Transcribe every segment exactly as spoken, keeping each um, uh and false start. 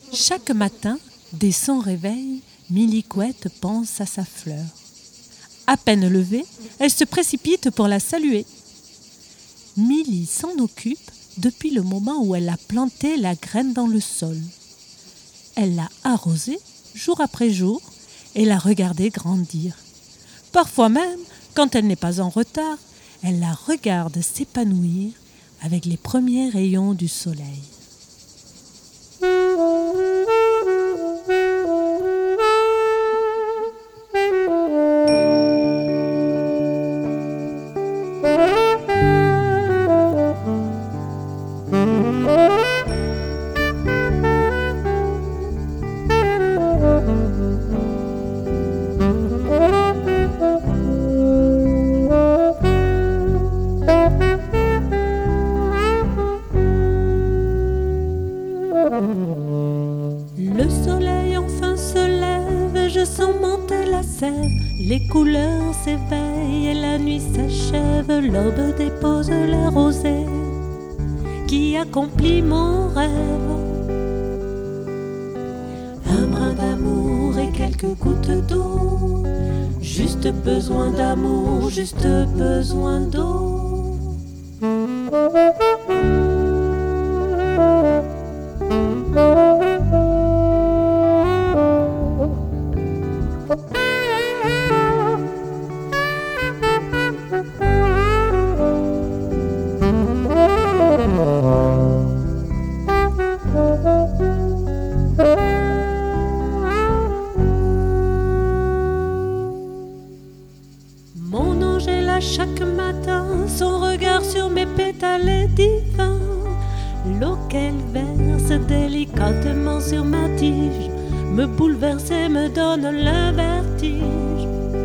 Chaque matin, dès son réveil, Milicouette pense à sa fleur. À peine levée, elle se précipite pour la saluer. Milly s'en occupe depuis le moment où elle a planté la graine dans le sol. Elle l'a arrosée jour après jour et l'a regardée grandir. Parfois même, quand elle n'est pas en retard, elle la regarde s'épanouir avec les premiers rayons du soleil. Le soleil enfin se lève, je sens monter la sève, les couleurs s'éveillent et la nuit s'achève. L'aube dépose la rosée qui accomplit mon rêve. Un brin d'amour et quelques gouttes d'eau, juste besoin d'amour, juste besoin d'eau. Mon ange est là chaque matin, son regard sur mes pétales est divin. L'eau qu'elle verse délicatement sur ma tige me bouleverse et me donne le vertige.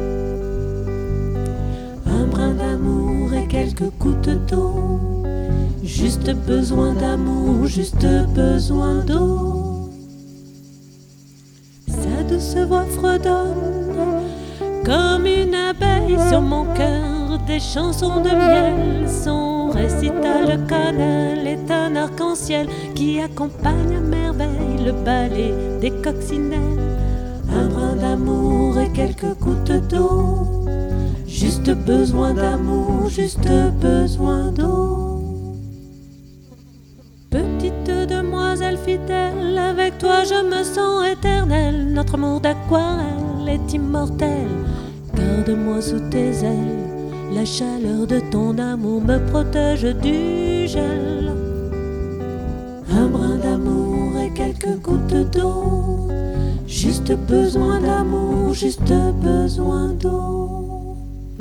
Un brin d'amour et quelques gouttes d'eau, juste besoin d'amour, juste besoin d'eau. Sa douce voix fredonne comme une abeille sur mon cœur, des chansons de miel. Son récital cannelle est un arc-en-ciel qui accompagne à merveille le ballet des coccinelles. Un brin d'amour et quelques gouttes d'eau, juste besoin d'amour, juste besoin d'eau. Petite demoiselle fidèle, avec toi je me sens éternelle. Notre amour d'aquarelle est immortel. Garde-moi sous tes ailes, la chaleur de ton amour me protège du gel. Un brin d'amour et quelques gouttes d'eau, juste besoin d'amour, juste besoin d'eau.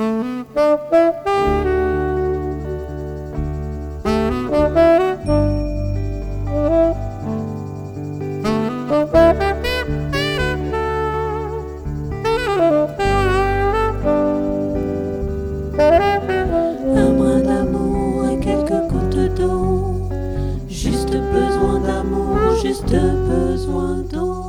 Un brin d'amour et quelques gouttes d'eau, juste besoin d'amour, juste besoin d'eau.